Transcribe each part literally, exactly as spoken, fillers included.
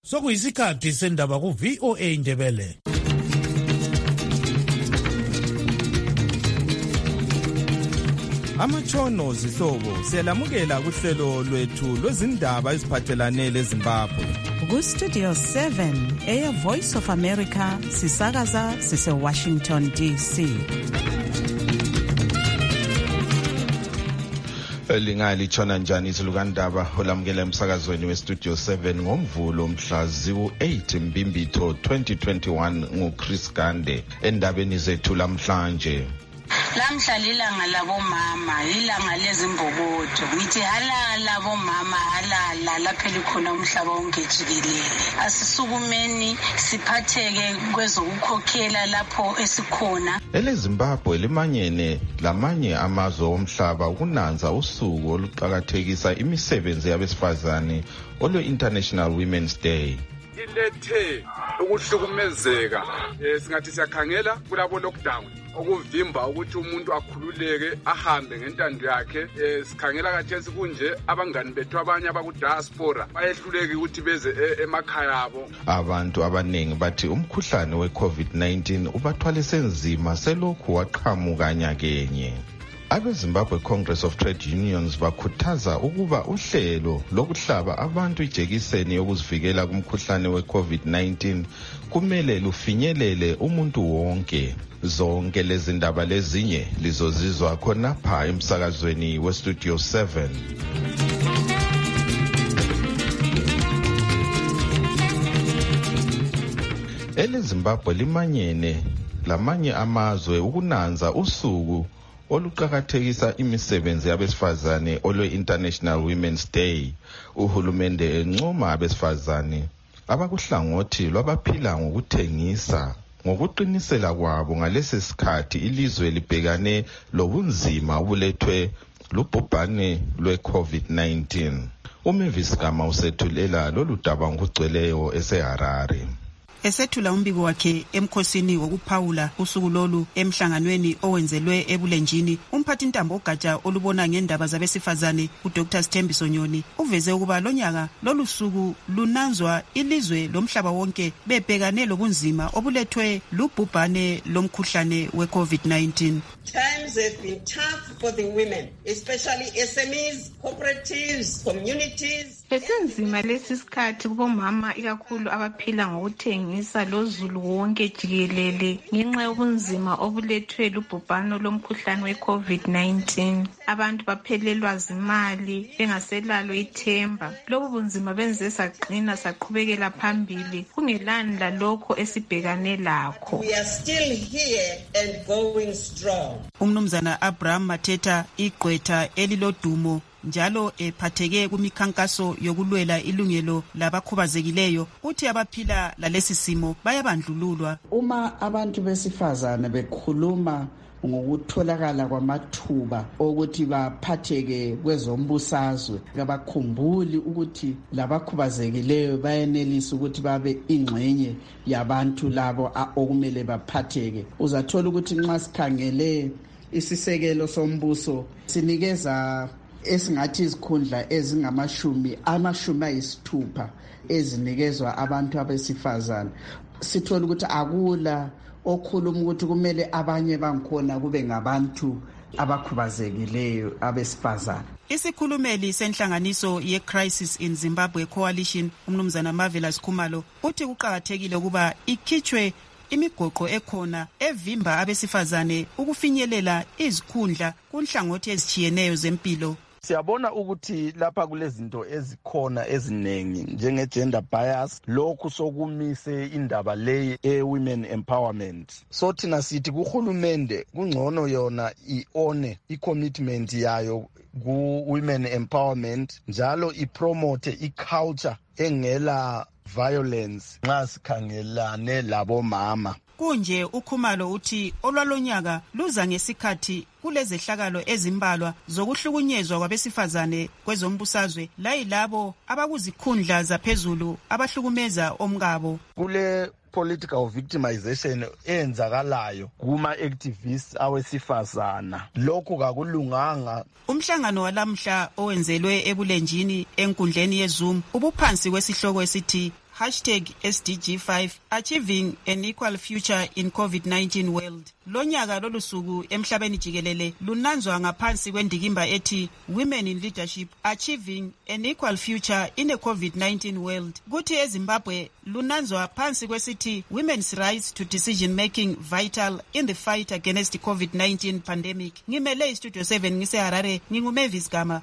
Sokuyisikhathi sendaba ku V O A Indebele. Amatshono zihlobo siyalamukela kuhlelo lwethu lwezindaba eziphathelane leZimbabwe. Ku Studio seven eya Voice of America sisakaza sise Washington D C. Lingali chona njani izilukandaba olamukela emsakazweni we Studio seven ngomvulo mhla ziwu-eight Mbimbitho twenty twenty-one nguChris Gande endabeni zethu lamhlanje. Lamhla lilanga labomama, ilanga lezimbokodo. Ngithi halala labomama, halala lapha likhona umhlaba wonke jikelele. Asisukumeni siphatheke kwezokukhokhela lapho esikhona. EleZimbabwe limanyene lamanye amazwe omhlaba ukunanza usuku oluqhakathekisa imisebenzi yabesifazane olwe International Women's Day. Ilethe ukuhlukumezeka singathi siyakhangela kulabo lockdown okuvimba ukuthi umuntu akhululeke ahambe ngentando yakhe. Sikhangela kathesi kunje abangani bethu abanye abaku diaspora bayehluleki ukuthi beze emakhaya abo. Abantu abanengi bathi umkhuhlane we COVID nineteen ubathwalise nzima selokhu waqhamuka nyakenye. Abe-Zimbabwe Congress of Trade Unions bakhuthaza ukuba uhlelo lokuhlaba abantu ijekiseni yokuzivikela kumkhuhlane we-COVID nineteen kumele lufinyelele umuntu wonke. Zonke lezindaba lezinye lizozizwa khonapha emsakazweni we-Studio seven. EleZimbabwe limanyene lamanye amazwe ukunanza usuku oluqhakathekisa imisebenzi yabesifazane olwe International Women's Day. Uhulumende encoma abesifazane abakuhlangothi lwabaphila ngokuthengisa ngokuqinisela kwabo ngalesi sikhathi ilizwe libhekane lobunzima obulethwe lubhubhane lwe-COVID nineteen. uMavis Gama usethulela lolu daba ngokugcweleyo eseHarare. Esethula umbiko wakhe emkhosini wokuphawula usuku lolu emhlanganweni owenzelwe ebulenjini, umphathi ntambo ogatsha olubona ngendaba zabesifazane uDr Sthembiso Nyoni uveze ukuba lonyaka lolu suku lunanzwa ilizwe lomhlaba wonke bebhekane lobunzima obulethwe lubhubhane lomkhuhlane we-COVID nineteen. Times have been tough for the women, especially S M Es, cooperatives, communities. Besenzima lesi sikhathi kubomama ikakhulu abaphila ngokuthengisa lozulu wonke jikelele ngenxa yobunzima obulethwe lubhubhano lomkhuhlane we-COVID nineteen. Abantu baphelelwa zimali bengaselalo ithemba. Lobu bunzima benze saqina saqhubekela phambili kungelani lalokho esibhekane lakho. We are still here and going strong. Umnumzana Abraham Mateta igqwetha elilodumo njalo ephatheke kumikhankaso yokulwela ilungelo labakhubazekileyo uthi abaphila lalesi simo bayabandlululwa. Uma abantu besifazane bekhuluma ngokutholakala kwamathuba okuthi baphatheke kwezombusazwe, abakhumbuli ukuthi labakhubazekileyo bayenelisa ukuthi babe ingxenye yabantu labo okumele baphatheke. Uzathola ukuthi nxa sikhangele isisekelo sombuso sinikeza esingathi izikhundla ezingamashumi amashumi ayisithupha ezinikezwa abantu abesifazane. Sithola ukuthi akula okhuluma ukuthi kumele abanye bangikhona kube ngabantu abakhubazekileyo abesifazane. Isikhulumeli senhlanganiso ye-Crisis in Zimbabwe Coalition umnumzana Marvelous Khumalo uthi kuqhakathekile ukuba ikhitshwe imigoqo ekhona evimba abesifazane ukufinyelela izikhundla kunhlangothi ezichiyeneyo zempilo. Siyabona ukuthi lapha kulezinto ezikhona ezinengi njenge gender bias, lokhu sokumise indaba leyi e-women empowerment. So thina sithi kuhulumende kungcono yona ione i-commitment yayo ku-women empowerment njalo ipromote i-culture engela violence nxa sikhangelane labomama. Kunje uKhumalo uthi olwalonyaka luza ngesikhathi kulezehlakalo ezimbalwa zokuhlukunyezwa kwabesifazane kwezombusazwe layilabo abakuzikhundla zaphezulu abahlukumeza omkabo. Kule political victimization eyenzakalayo kuma-activists awesifazana, lokhu kakulunganga. Umhlangano walamhla owenzelwe ebulenjini enkundleni yeZoom ubuphansi kwesihloko esithi hashtag S D G five, Achieving an Equal Future in COVID nineteen World. Lonyaka lolu suku emhlabeni jikelele lunanzwa ngaphansi kwendikimba ethi Women in Leadership, Achieving an Equal Future in a COVID nineteen World. Kuthi eZimbabwe lunanzwa phansi kwesithi Women's Rights to Decision Making Vital in the Fight Against the COVID nineteen Pandemic. Ngimele Studio seven ngise Harare, nginguMavis Gama.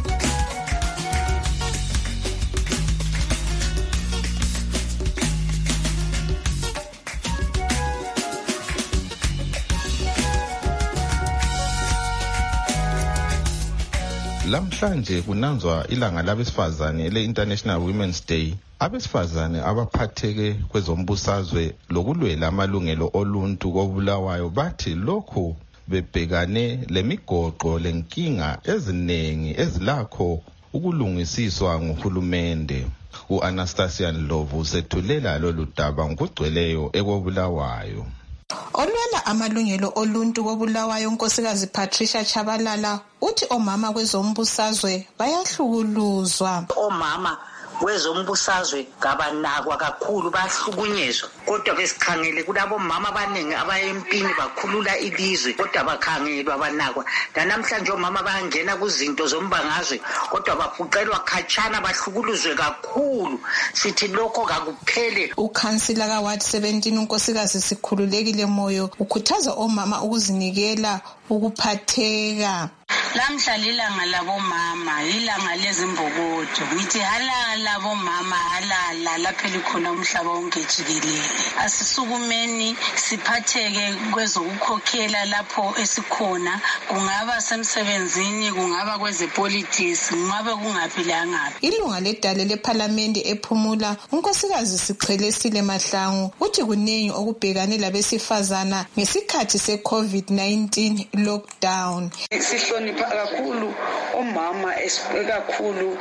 Lamhlanje kunanzwa ilanga labesifazane ele-International Women's Day. Abesifazane abaphatheke kwezombusazwe lokulwela amalungelo oluntu kobulawayo bathi lokhu bebhekane lemigoqo lenkinga eziningi ezilakho ukulungisiswa nguhulumende. U-Anastasia Ndlovu sethulela lolu daba ngokugcweleyo ekobulawayo. Olwela amalungelo oluntu kobulawayo unkosikazi Patricia Chabalala uthi omama kwezombusazwe bayahlukuluzwa. Omama kwezombusazwe ngabanakwa kakhulu, bahlukunyezwa. Kodwa besikhangele kulabo mama abaningi abayempini bakhulula ilizwe kodwa bakhangelwa banakwa. Namhlanje omama bayangena kuzinto zombangazwe kodwa bafuqelwa khatshana bahlukuluzwe kakhulu. Sithi lokho kakuphele. Ukhansila ka Ward seventeen unkosikazi Sikhululekile Moyo ukhuthaza omama ukuzinikela ukuphatheka. Lamhla lilanga labomama, ilanga lezimbokodo. Ngithi halala bomama, halala lapha likhona umhlaba wonke jikelele. Asisukumeni siphatheke kwezokukhokhela lapho esikhona, kungaba semsebenzini, kungaba kwezepolitics, kungaba kungaphi langaphi. Ilunga ledale leParliament ephumula unkosikazi Sichelesile Mahlangu uthi kuningi okubhekane labesifazana ngesikhathi se-COVID nineteen lockdown. Sihlonipha kakhulu omama esikakhulu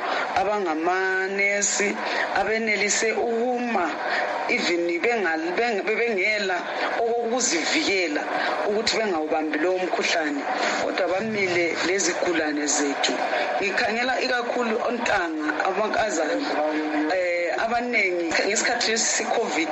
abangamanesi abenelise ukuma even bengela okuzivikela ukuthi bengawubambi lo mkhuhlane kodwa bamile lezigulane zethu. Ngikhangela ikakhulu ontanga abankazana eh abanengi ngesikhathi se-COVID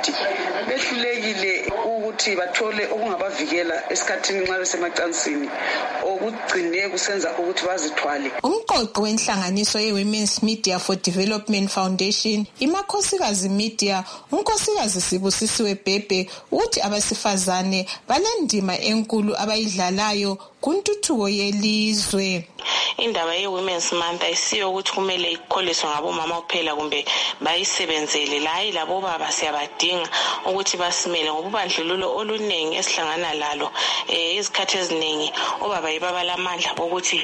behlulekile ukuthi bathole okungabavikela esikhathini nxa besemacansini okugcine kusenza ukuthi bazithwale. Umqoqo wenhlanganiso ye-Women's Media for Development Foundation imakhosikazi media unkosikazi Sibusisiwe Bhebhe uthi abasifazane balendima enkulu abayidlalayo kuntuthuko yelizwe. Indaba ye-Women's Month ayisiyo ukuthi kumele ikholiswe ngabomama kuphela kumbe bayisebenzele, hayi labo baba siyabadinga ukuthi basimele ngobubandlululo oluningi esihlangana lalo eh izikhathi eziningi obaba yibaba lamandla ukuthi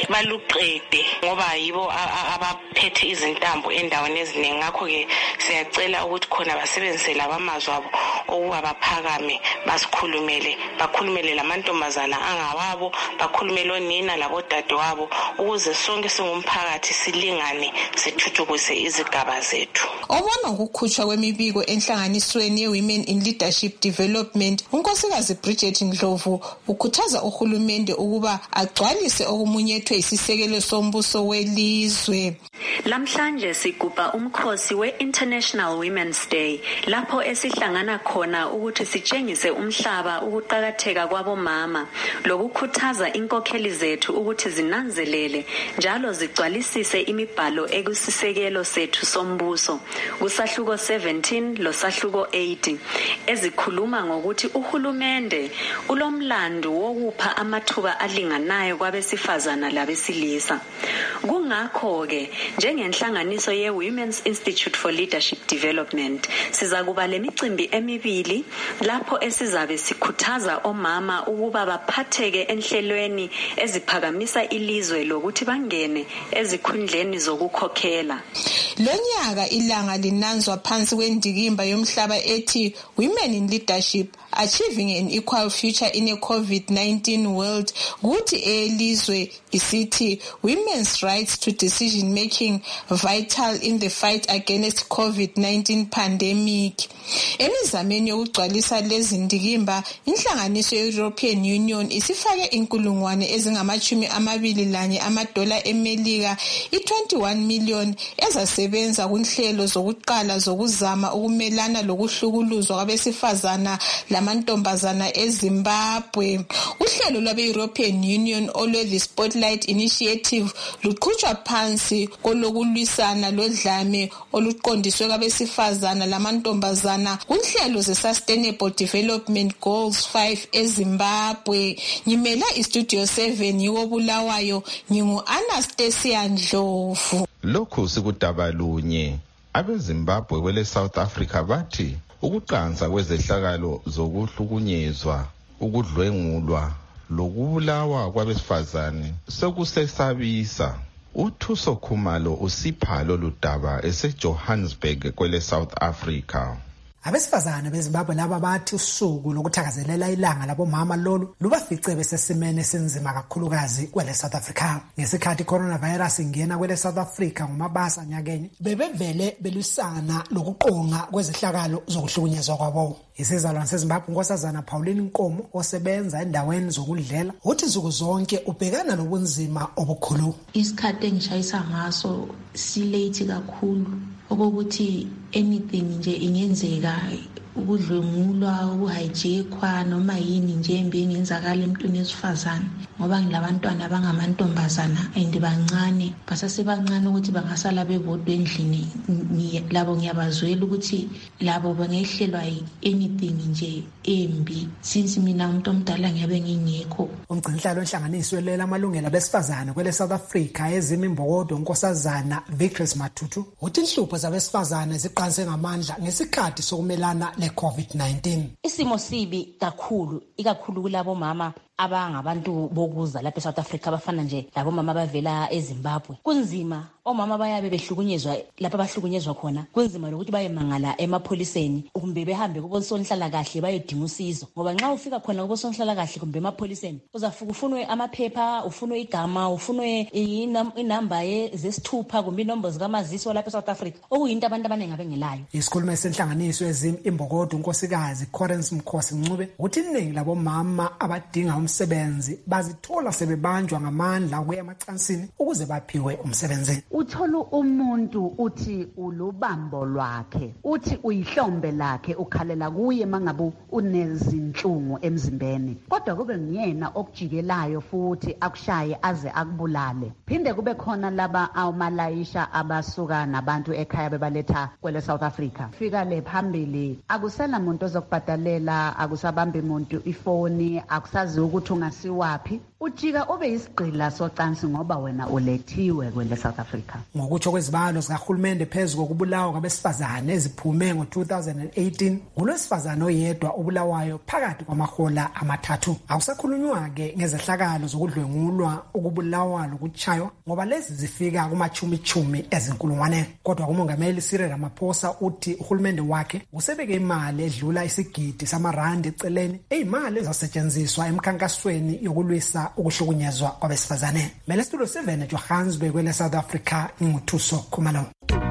baluqede ngoba yibo abaphethe izintambo endaweni eziningi. Ngakho ke siyacela ukuthi khona basebenzele abamazwi abo okuba baphakame basikhulumele, bakhulumele lamantombazana angawabo, bakhulumele onina labodadewabo ukuze sonke singumphakathi silingane sithuthukise izigaba zethu. Obona ukukhutshwa kwemibiko enhlanganisweni ye-Women in Leadership Development unkosikazi Bridget Ndlovu ukhuthaza uhulumende ukuba agcwalise okumunyethwe isisekelo sombuso welizwe. Lamhlanje sigubha umkhosi we-International Women's Day lapho esihlangana khona ukuthi sitshengise umhlaba ukuqakatheka kwabomama lokukhuthaza inkokheli zethu ukuthi zinanzelele njalo zigcwalisise imibhalo ekusisekelo sethu sombuso kusahluko seventeen losahluko eighty ezikhuluma ngokuthi uhulumende ulomlando wokupha amathuba alinganayo kwabesifazana labesilisa. Kungakho ke njengenhlanganiso ye-Women's Institute for Leadership Development sizakuba lemicimbi emibili lapho esizabe sikhuthaza omama ukuba baphatheke enhlelweni eziphakamisa ilizwe lokuthi bangene ezikhundleni zokukhokhela. Lonyaka ilanga linanzwa phansi kwendikimba yomhlaba ethi Women in Leadership Achieving an Equal Future in a COVID nineteen World, kuthi elizwe isithi Women's Rights to Decision Making Vital in the Fight Against COVID nineteen Pandemic. Emizameni yokugcwalisa lezi ndikimba inhlanganiso ye-European Union isifake inkulungwane ezingamachumi amabili lanye amadola emelika i twenty-one million ezase esebenza kunhlelo zokuqala zokuzama ukumelana lokuhlukuluzwa kwabesifazana lamantombazana eZimbabwe. Uhlelo lwabe-European Union olwe The Spotlight Initiative luqhutshwa phansi kolokulwisana lodlame oluqondiswe kwabesifazana lamantombazana kunhlelo ze-Sustainable Development Goals five eZimbabwe. Nyimela iStudio seven yiwo Bulawayo, ngingu-Anastasia Ndlovu. Lokhu sikudaba lunye. AbeZimbabwe kwele South Africa bathi ukuqansa kwezehlakalo zokuhlukunyezwa, ukudlwengulwa lokubulawa kwabesifazane sekusesabisa. uThuso Khumalo usipha lolu daba eseJohannesburg kwele South Africa. Abesifazane beZimbabwe laba bathi usuku lokuthakazelela ilanga labomama lolu lubafice besesimene senzima kakhulukazi kwele South Africa. Ngesikhathi coronavirus ingena kwele South Africa ngomabasa nyakenye, bebevele belusana lokuqonga kwezihlakalo zokuhlukunyezwa kwabo. Isizalwane seZimbabwe uNkosazana Pauline Nkomo osebenza endaweni zokudlela uthi nsuku zonke ubhekana nobunzima obukhulu. Isikhathi engishayisa ngaso silate kakhulu okokuthi anything nje ingenzeka, ukudlwengulwa, ukuhijekwa noma yini nje embi engenzakala emntwini wesifazane, ngoba ngilabantwana abangamantombazana and bancane, basasebancane ukuthi bangasala bebodwa endlini. Labo ngiyabazwela ukuthi labo bangehlelwa anything nje embi since mina umuntu omdala ngiyabe ngingekho. Umgcinhlalo onhlanganiswe lela amalungelo abesifazane kwele South Africa ezimi imbokodo uNkosazana Victory Matutu uthi inhlupho zabesifazane ziqanse ngamandla ngesikhathi sokumelana le-COVID nineteen. Isimo sibi kakhulu, ikakhulu kulabo mama abangabantu bokuza lapha eSouth Africa abafana nje labo mama bavela eZimbabwe. Kunzima, omama bayabe behlukunyezwa lapha bahlukunyezwa khona. Kunzima lokuthi bayemangala emapholiseni kumbe behambe kubonsonhlala kahle bayedinga usizo, ngoba nxa ufika khona kubonsonhlala kahle kumbe emapholiseni uzafika ufunwe amaphepha, ufunwe igama, ufunwe inamba yezesithupha kumbe inombolo zikamaziso lapha eSouth Africa, okuyinto abantu abaningi abengelayo. Isikhulumi senhlanganiso ezimi imbokodo unkosikazi Correns Mkhosi Ncube uthi iningi labo mama abadinga umsebenzi bazithola sebebanjwa ngamandla ukuya emacansini ukuze baphiwe umsebenzi. Uthola umuntu uthi ulubambo lwakhe, uthi uyihlombe lakhe, ukhalela kuye mangabe unezinhlungu emzimbeni, kodwa kube nguyena okujikelayo futhi akushaye aze akubulale. Phinde kube khona laba awumalayisha abasuka nabantu ekhaya bebaletha kwele South Africa. Fika le phambili akusela muntu ozokubhadalela, akusabambi umuntu ifoni, akusazi ukuthi ungasiwapi, ujika ube isigqila socansi ngoba wena ulethiwe kwele South Africa. Ngokutsho kwezibalo zikahulumende phezu kokubulawa kwabesifazane eziphume ngo two thousand eighteen, kulwesifazane oyedwa obulawayo phakathi kwamahola amathathu. Akusakhulunywa-ke ngezehlakalo zokudlwengulwa, ukubulawa lokutshaywa ngoba lezi zifika kumachumi-chumi ezinkulungwane. Kodwa umongameli Cyril Ramaphosa uthi uhulumende wakhe usebeke imali edlula isigidi samarandi eceleni, eyimali ezasetshenziswa emkhankasweni yokulwisa ukuhlukunyezwa kwabesifazane. Mele Studio seven eJohannesburg kwele South Africa, nginguthuso Khumalo.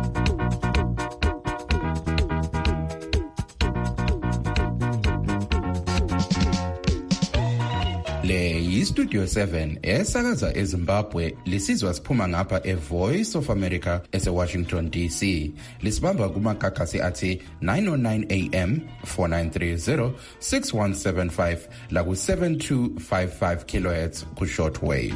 Le yiStudio seven esakaza eZimbabwe, lisizwa siphuma ngapha eVoice of America eseWashington D C. Lisibamba kumakakasi athi nine oh nine A M, four nine three zero, six one seven five la ku seven two five five kilohertz ku shortwave.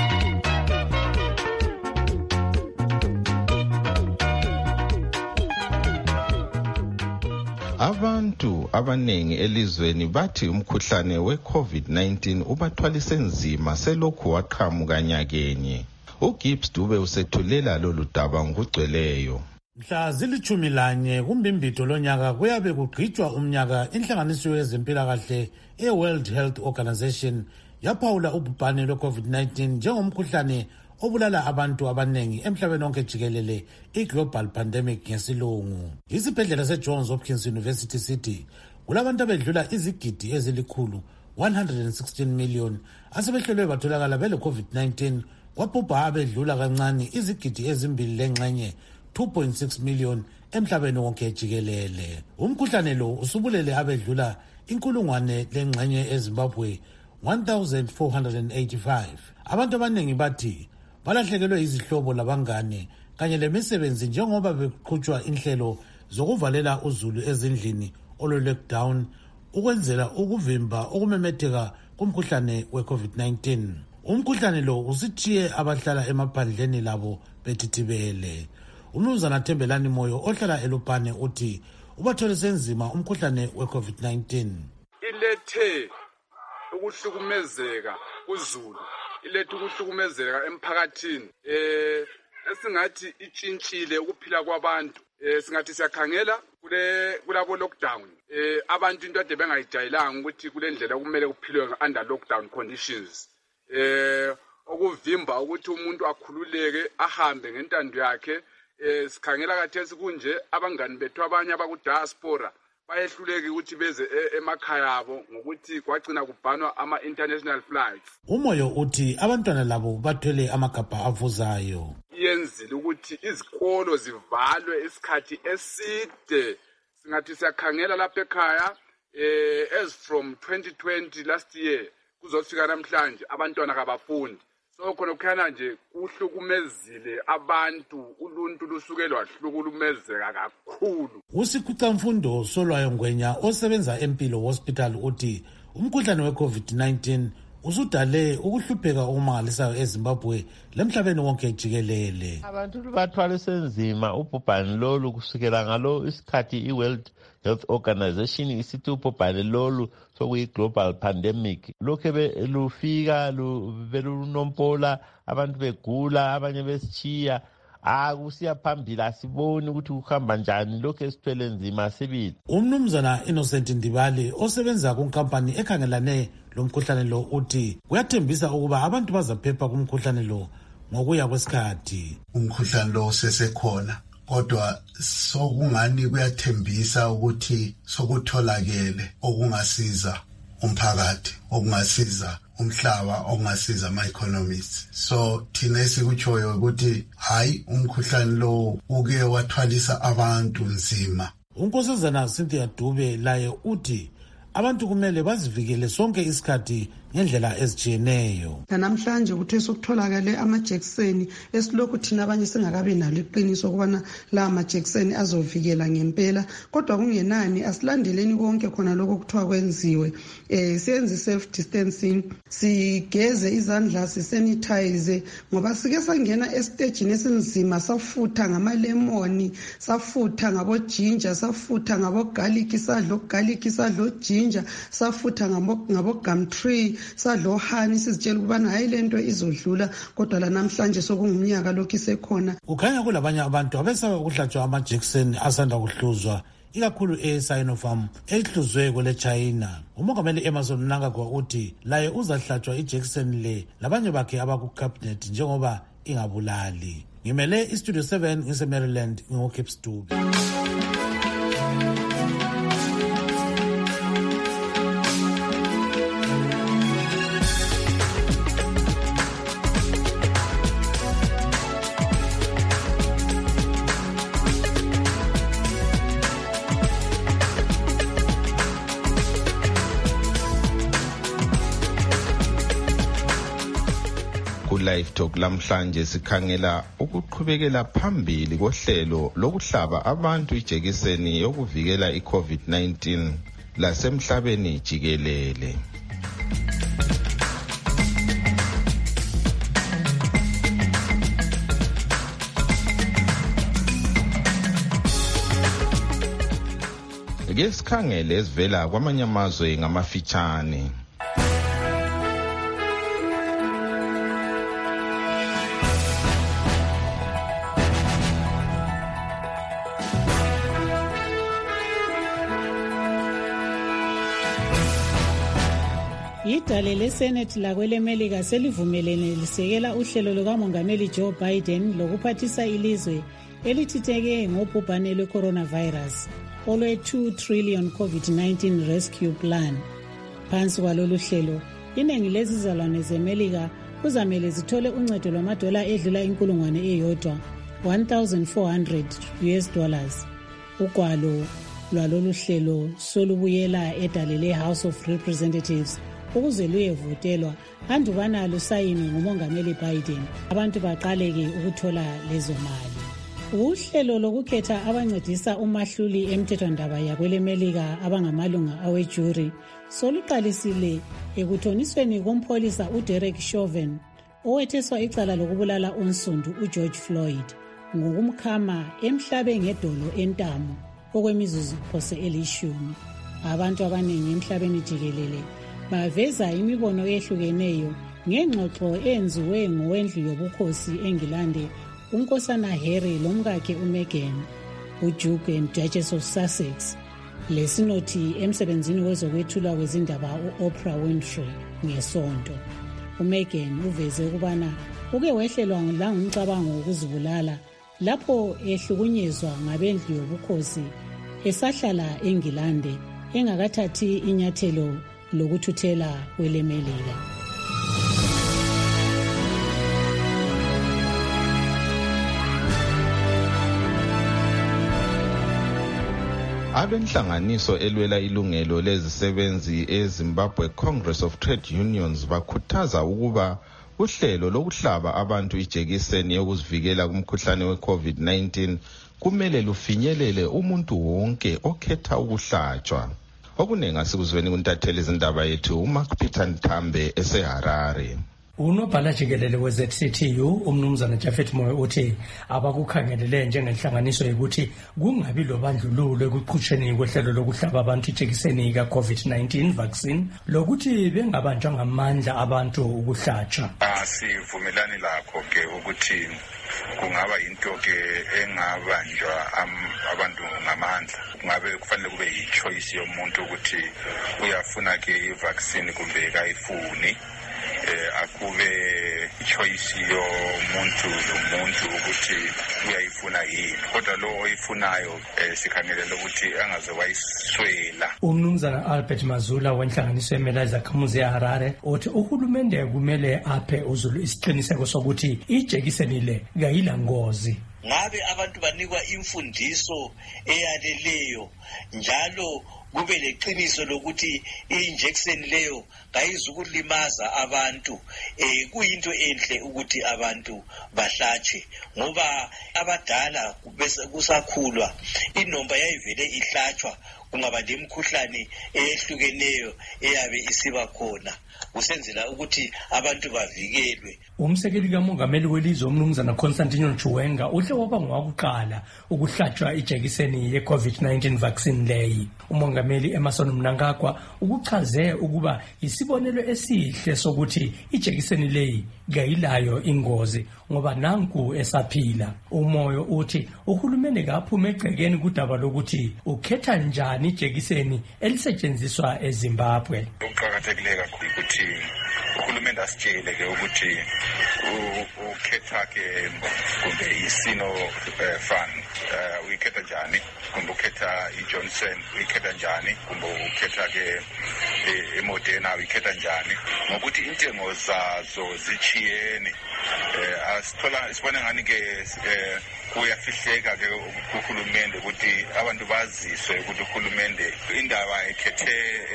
Abantu abanengi elizweni bathi umkhuhlane we-COVID nineteen ubathwalise nzima selokhu waqhamuka nyakenye. uGibbs Dube usethulela lolu daba ngokugcweleyo. Mhla zilithumi lanye kumbimbitho lonyaka kuyabe kugqitshwa umnyaka inhlanganiso yezempilakahle e-World Health Organization yaphawula ubhubhane lwe-COVID nineteen njengomkhuhlane obulala abantu abanengi emhlabeni wonke jikelele, i-global pandemic ngesilungu. Isibhedlela seJohns Hopkins University City kulabantu abedlula izigidi ezilikhulu one hundred sixteen million asebehlolwe batholakala bele-COVID nineteen, kwabhubha abedlula kancane izigidi ezimbili lengxenye two point six million emhlabeni wonke jikelele. Umkhuhlane lo usubulele abedlula inkulungwane lengxenye eZimbabwe one thousand four hundred eighty-five. Abantu abanengi bathi balahlekelwe izihlobo labangane kanye lemisebenzi njengoba beqhutshwa inhlelo zokuvalela uzulu ezindlini olo-lockdown ukwenzela ukuvimba ukumemetheka kumkhuhlane we-covid nineteen. Umkhuhlane lo usithiye abahlala emaphandleni labo bethithibele. Umnumzana Thembelani Moyo ohlala eLupane uthi ubathole senzima umkhuhlane we-covid nineteen. Ilethe ukuhlukumezeka kuzulu, ilethe ukuhlukumezeka emphakathini. Eh esingathi itshintshile ukuphila kwabantu. Eh singathi siyakhangela kule kulabo lockdown. Eh abantu into ade bengayijayelanga ukuthi kule ndlela kumele kuphilwe under lockdown conditions. Eh okuvimba ukuthi umuntu akhululeke ahambe ngentando yakhe. Eh sikhangela kathesi kunje abangani bethu abanye abaku diaspora bayehluleki ukuthi beze emakhaya abo ngokuthi kwagcina kubhanwa ama international flights. Umoyo uthi abantwana labo bathwele amagabha avuzayo. Yenzile ukuthi izikolo zivalwe isikhathi eside. Singathi siyakhangela lapha ekhaya eh as from twenty twenty last year kuzofika namhlanje abantwana kabafundi. So khona kukhana nje uhlukumezile abantu, uluntu lusuke lwahlukulumezeka kakhulu. Usikhuca mfundo Solwayo Ngwenya osebenza empilo hospital uthi umkhuhlane we-covid nineteen usudale ukuhlupheka okumangalisayo eZimbabwe lemhlabeni wonke jikelele. Abantu bathwala senzima ubhubhane lolu kusukela ngalo isikhathi i-World Health Organization isithi ubhubhane lolu sokuyi-global pandemic. Lokhe lufika belunompola, abantu begula, abanye besitshiya. Akusiya phambili asiboni ukuthi kuhamba njani, lokho esithwele nzima sibili. Umnumzana Innocent Ndibali osebenza kunkampani ekhangelane lomkhuhlane lo uthi kuyathembisa ukuba abantu bazaphepha kumkhuhlane lo ngokuya kwesikhathi. Umkhuhlane lo sesekhona kodwa sokungani kuyathembisa ukuthi sokutholakele okungasiza umphakathi, okungasiza umhlaba, okungasiza ama-economists. So thina esikutshoyo ukuthi hayi umkhuhlane lo uke wathwalisa abantu nzima. Unkosazana Cynthia Dube laye uthi abantu kumele bazivikele sonke isikhathi ngendlela ezitshiyeneyo. Namhlanje kuthe sokutholakale amajekiseni esilokhu thina abanye singakabi nalo iqiniso ukubana la amajekiseni azovikela ngempela, kodwa kungenani asilandeleni konke khona lokho kuthiwa kwenziwe. Eh siyenze self distancing, sigeze izandla, sisanitize, ngoba sike sangena esitagini esinzima safutha ngamalemoni, safutha ngabo ginger, safutha ngabo garlic, sadlo garlic, sadlo ginger, safutha ngabo ngabo gumtree, sadlo hani, sizitshela ukubana hayi lento izodlula, kodwa la namhlanje sokungumnyaka lokho isekhona. Kukhanya kulabanye abantu abesaba ukuhlatshwa amajekiseni asanda kuhluzwa, ikakhulu e-Sinopharm ehluzwe kwele China. Umongameli Emerson Mnangagwa uthi laye uzahlatshwa ijekiseni le labanye bakhe abaku-cabinet njengoba ingabulali. Ngimele iStudio seven ngise-Maryland ngo-Cape Stube. Live Talk lamhlanje sikhangela ukuqhubekela phambili kohlelo lokuhlaba abantu ijekiseni yokuvikela i-covid nineteen lasemhlabeni jikelele. Ke sikhangele esivela kwamanye amazwe ngamafitshane. Idale leSenate lakwelemelika selivumelene lisekela uhlelo lukamongameli Joe Biden lokuphathisa ilizwe elithitheke ngobhubhane lwe-coronavirus olwe-two trillion COVID nineteen rescue plan. Phansi kwalolu hlelo, iningi lezizalwane zemelika kuzamele zithole uncedo lwamadola edlula inkulungwane eyodwa one thousand four hundred U S dollars. Ugwalo lwalolu hlelo solubuyela edale le-House of Representatives ukuze luyevutelwa andubana lusayinwe ngumongameli Biden abantu baqaleke ukuthola lezo mali. Uhlelo lokukhetha abancedisa umahluli emthethwandaba yakwelemelika abangamalunga awejuri soluqalisile ekuthonisweni kompholisa uDerek Chauvin owetheswa icala lokubulala unsundu uGeorge Floyd ngokumkhama emhlabe ngedolo entamo okwemizuzu phose elishumi. Abantu abaningi emhlabeni jikelele baveza imibono ehlukeneyo ngengxoxo enziwe ngowendlu yobukhosi eNgilande unkosana Harry lomkakhe uMeghan, uDuke and Duchess of Sussex, lesinothi emsebenzini wezokwethulwa kwezindaba u-Oprah Winfrey ngesonto. uMeghan uveze ukubana uke wehlelwa langumcabango wokuzibulala lapho ehlukunyezwa ngabendlu yobukhosi esahlala eNgilande engakathathi inyathelo lokuthuthela kwelemelika. Abenhlanganiso elwela ilungelo lezisebenzi eZimbabwe Congress of Trade Unions bakhuthaza ukuba uhlelo lokuhlaba abantu ijekiseni yokuzivikela kumkhuhlane we-COVID nineteen kumele lufinyelele umuntu wonke okhetha ukuhlatshwa. Okunengi asikuzweni kuntatheli izindaba yethu uMark Peter Nthambe eseHarare. Unobhala jikelele we-Z C T U umnumzana Japhet Moyo uthi abakukhangelele njengenhlanganiso yokuthi kungabi lobandlululo ekuqhutsheni kwehlelo lokuhlaba abantu ijekiseni ka-COVID nineteen vaccine lokuthi bengabanjwa ngamandla abantu ukuhlatshwa. Asivumelani lakho ke ukuthi kungaba into ke engabanjwa abantu ngamandla. Kungabe kufanele kube yi-choice yomuntu ukuthi uyafuna ke i-vaccine kumbe kayifuni. Eh, akube choice yomuntu lomuntu ukuthi uyayifuna yini, kodwa lo oyifunayo eh, sikhangelele ukuthi angaze wayiswela. Umnumzana Albert Mazula wenhlanganiso emela izakhamuzi eHarare uthi uhulumende kumele aphe uZulu isiqiniseko sokuthi ijekiseni le kayila ngozi. Ngabe abantu banikwa imfundiso eyaleleyo njalo kube leqiniso lokuthi i-injection leyo kayizukulimaza abantu. Eh kuyinto enhle ukuthi abantu bahlatshwe ngoba abadala bese kusakhulwa inomba yayivele ihlatshwa kungaba lemkhuhlane ehlukeneyo eyabe isiba khona usenzela ukuthi abantu bavikelwe. Umsekeli kamongameli welizwe umnumzana Constantine Chiwenga uhle waba ngowakuqala ukuhlatshwa ijekiseni ye-COVID nineteen vaccine leyi. Umongameli Emerson Mnangagwa ukuchaze ukuba isibonelo esihle sokuthi ijekiseni leyi kayilayo ingozi ngoba nanku esaphila. Umoyo uthi uhulumende kaphume egcekeni kudaba lokuthi ukhetha njani ijekiseni elisetshenziswa eZimbabwe. Ukuqakathekile kakhulu ukuthi uhulumende asitshele ke ukuthi ukhetha ke kumbe isino fund uyikhetha njani, kumbe ukhetha iJohnson uyikhetha njani, kumbe ukhetha ke eModena uyikhetha njani, ngokuthi intengo zazo zichiyene. Asithola isibone ngani ke kuyafihleka ke uhulumende ukuthi abantu baziswe ukuthi uhulumende indaba ekhethe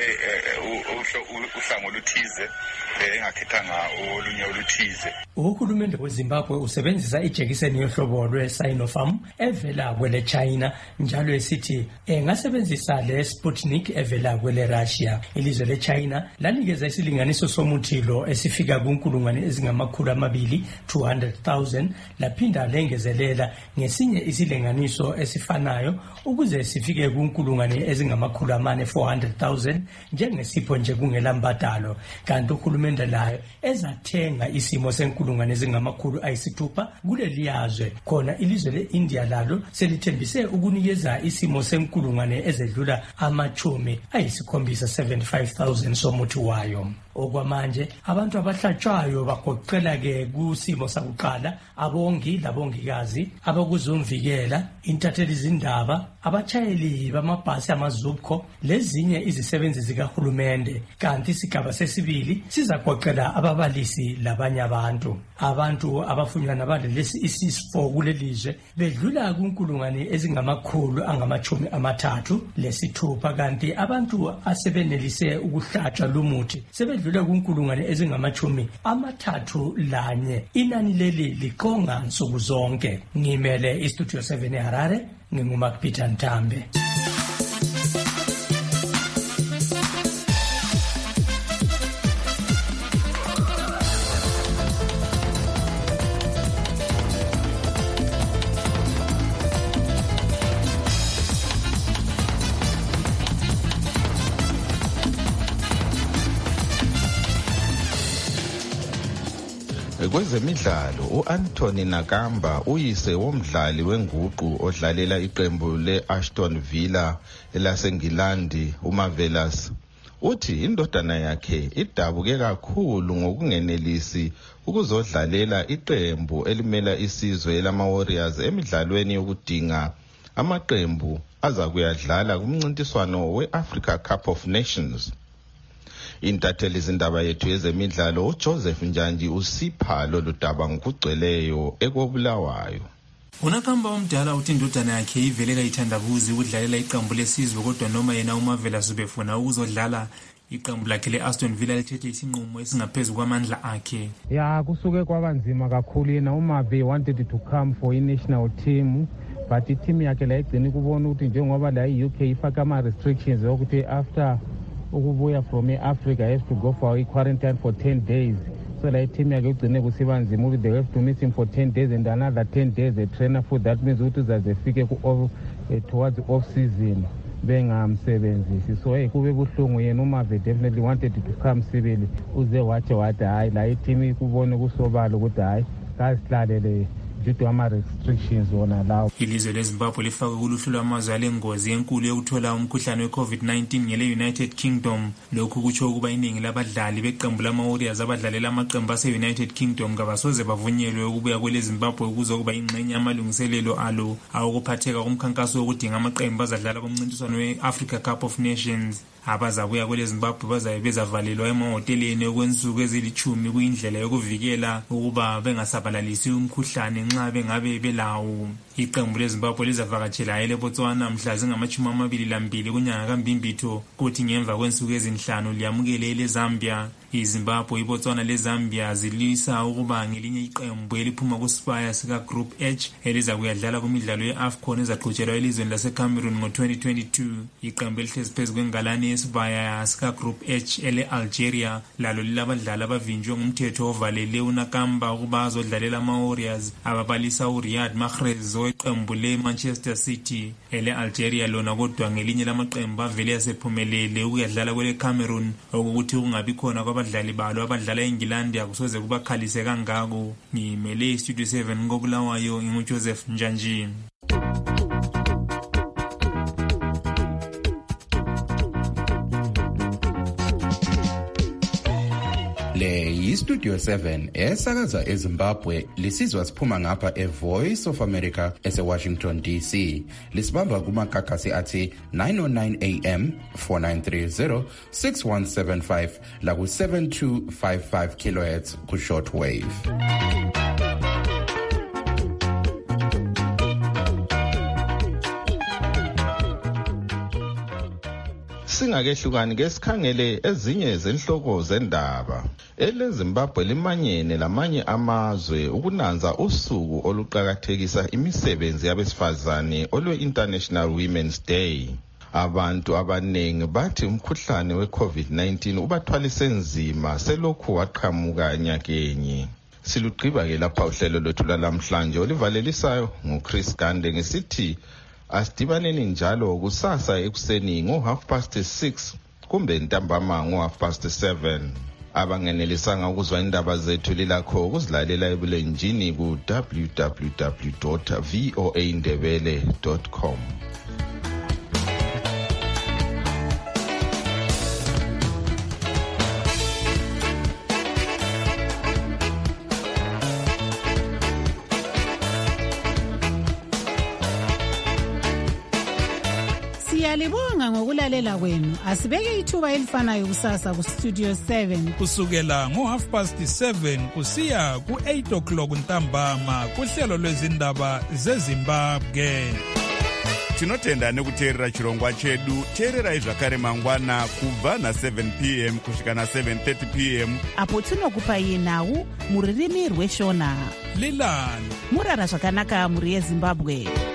uhlango oluthize engakhethanga olunye oluthize. Uhulumende weZimbabwe usebenzisa ijekiseni yohlobo lwe-Sinopharm evela kwele China njalo esithi engasebenzisa le Sputnik evela kwele Russia. Ilizwe le China lanikeza isilinganiso somuthi lo esifika kunkulungwane ezingamakhulu amabili two hundred thousand laphinda lengezelela ngesinye isilinganiso esifanayo ukuze sifike kunkulungwane ezingamakhulu amane four hundred thousand njengesipho nje kungela mbadalo. Kanti uhulumende layo ezathenga isimo senkulungwane ezingamakhulu ayisithupha kuleli yazwe. Khona ilizwe le-India lalo selithembise ukunikeza isimo senkulungwane ezedlula amachumi ayisikhombisa seventy-five thousand somuthi wayo. Okwamanje abantu abahlatshwayo bagoqela ke kusimo sakuqala abongi labongikazi abakuzomvikela, intatheli izindaba, abachayeli bamabhasi amazubko lezinye izisebenzi zikahulumende. Kanti isigaba sesibili sizagoqela ababalisi labanye abantu. Abantu abafunyanwa balesi isifo kulelizwe bedlula kunkulungwane ezingamakhulu angamachumi amathathu lesithupha, kanti abantu asebenelise ukuhlatshwa lumuthi sebedlula edlule kunkulungwane ezingamachumi amathathu lanye. Inani leli liqonga nsuku zonke. Ngimele iStudio seven eHarare, nginguMark Peter Ntambe. Kwezemidlalo, u-Anthony Nakamba uyise womdlali wenguqu odlalela iqembu le-Aston Villa elaseNgilandi uMarvelous uthi indodana yakhe idabuke kakhulu ngokungenelisi ukuzodlalela iqembu elimela isizwe lama-Warriors emidlalweni yokudinga amaqembu aza kuyadlala kumncintiswano we-Africa Cup of Nations. Intatheli izindaba yethu yezemidlalo uJoseph Njanji usipha lolu daba ngokugcweleyo ekobulawayo. Unakamba omdala uthi indodana yakhe ivele kayithandabuzi ukudlalela iqembu lesizwe kodwa noma yena uMarvelous ubefuna ukuzodlala iqembu lakhe le-Aston Villa lithethe isinqumo esingaphezulu kwamandla akhe. Ya kusuke kwabanzima kakhulu yena uMarve wanted to come for i-national team but i-team yakhe la igcina kubona ukuthi njengoba la i-U K ifaka ama-restrictions ukuthi after ukubuya from Africa has to go for a quarantine for ten days. So like team yakhe ugcine kusiba nzima ukuthi they have to miss him for ten days and another ten days a trainer for that means ukuthi uzazefike ku towards off season bengamsebenzisi. So hey kube buhlungu yena uMarve definitely wanted to come sibili uze wathi wathi hayi la i-team ikubona kusobala ukuthi hayi kasihlalele due to ama-restrictions wona lawo. Ilizwe leZimbabwe lifake kuluhlu lwamazwe alengozi enkulu yokuthola umkhuhlane we-COVID nineteen ngele-United Kingdom. Lokhu kutsho ukuba iningi labadlali beqembu lama-Warriors abadlalela amaqembu ase-United Kingdom kabasoze bavunyelwe ukubuya kweleZimbabwe kuzokuba ingxenye yamalungiselelo alo awokuphatheka kumkhankaso wokudinga amaqembu azadlala kumncintiswano we-Africa Cup of Nations. Abazabuya kweleZimbabwe bazabe bezavalelwa emahoteleni okwensuku ezilithumi kuyindlela yokuvikela ukuba bengasabalalisi umkhuhlane nxa bengabe belawo. Iqembu leZimbabwe lizavakatshela eLebotswana mhla zingamachumi amabili lambili kunyanga kaMbimbitho kuthi ngemva kwensuku ezinhlanu liyamukele leZambia. iZimbabwe, iBotswana leZambia zilisa ukuba ngelinye iqembu eliphuma kuSpire sika Group H eliza kuyadlala kumidlalo yeAFCON ezaqhutshelwa elizweni laseCameroon ngo-twenty twenty-two. Iqembu elihlezi phezu kwengalane yeSpire sika Group H ele-Algeria lalo lilabadlali abavinjwe ngumthetho ovalele uNakamba ukuba azodlalela ama-Warriors ababalisa uRiyad Mahrez weqembu le-Manchester City. Ele-Algeria lona kodwa ngelinye lamaqembu avele yasephumelele ukuyadlala kwele-Cameroon okuthi kungabi khona kwabadlali balo abadlala eNgilandi akusoze kubakhalise kangako. Ngimele iStudio seven ngobulawayo nginguJoseph Njanji. Le yiStudio seven esakaza eZimbabwe lisizwa siphuma ngapha eVoice of America eseWashington D C. Lisibamba kumakakasi athi nine oh nine A M, four nine three zero, six one seven five la ku seven two five five kilohertz ku shortwave. Singakehlukani ke sikhangele ezinye zenhloko zendaba. EleZimbabwe limanyene lamanye amazwe ukunanza usuku oluqhakathekisa imisebenzi yabesifazane olwe-International Women's Day. Abantu abanengi bathi umkhuhlane we-COVID nineteen ubathwalise nzima selokhu waqhamuka nyakenye. Silugqiba ke lapha uhlelo lwethu lwalamhlanje olivalelisayo nguChris Gande ngesithi asidibaneni njalo kusasa ekuseni ngo half past six kumbe ntambama ngo half past seven. Abangenelisanga ukuzwa indaba zethu lilakho ukuzilalela ebulenjini ku w w w dot voa ndebele dot com. Siyalibonga ngokulalela kwenu. Asibeke ithuba elifanayo kusasa ku Studio seven kusukela ngo half past seven kusiya ku eight o'clock ntambama kuhlelo lwezindaba zeZimbabwe. tinotenda nekuteerera chirongwa chedu. Teererai zvakare mangwana kubva na-seven p m kusvika na-seven thirty p m apo tinokupai nhau muririmi rweshona. Lilani murara zvakanaka muri yeZimbabwe.